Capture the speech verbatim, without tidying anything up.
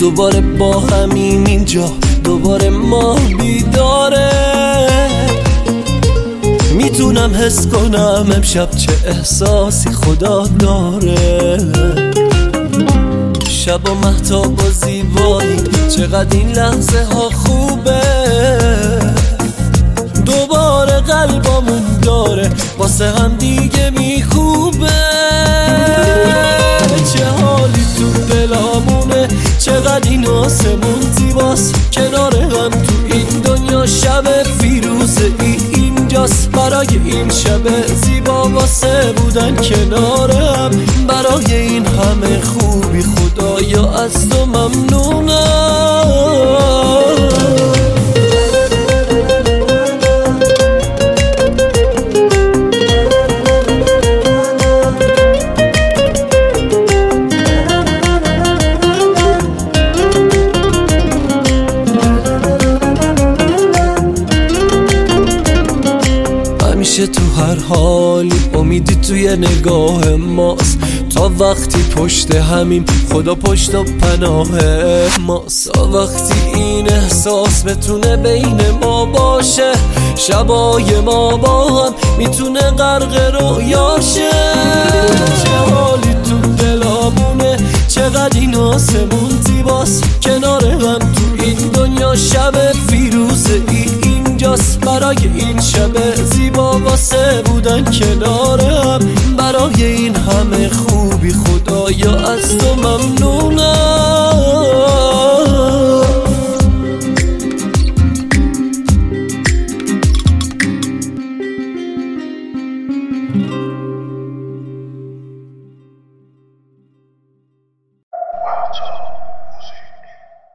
دوباره با همیم اینجا، دوباره ما بیداره. میتونم حس کنم امشب چه احساسی خدا داره. شب و مهتاب و زیبایی، چقدر این لحظه ها خوبه. دوباره قلبمون داره واسه هم دیگه میخوبه. چه حالی تو دلامونه، چقدر این آسمون زیباست. کنار هم تو این دنیا شب فیروزه ای اینجاست. برای این شب زیبا واسه بودن کنار هم، برای این همه خوبی خدایا از تو ممنونم. همیشه تو هر حالی امیدی توی نگاه ماست. تا وقتی پشت همیم خدا پشت و پناه ماست. تا وقتی این احساس بتونه بین ما باشه، شبای ما با هم میتونه غرق رویاشه. چه حالی تو دلامونه، چقدر این آسمون زیباست. کنار هم تو این دنیا شب فیروزه ای اینجاست. برای این شب زیبا واسه بودن کنار هم، برای این همه خوبی خدایا از تو ممنونم. Wow.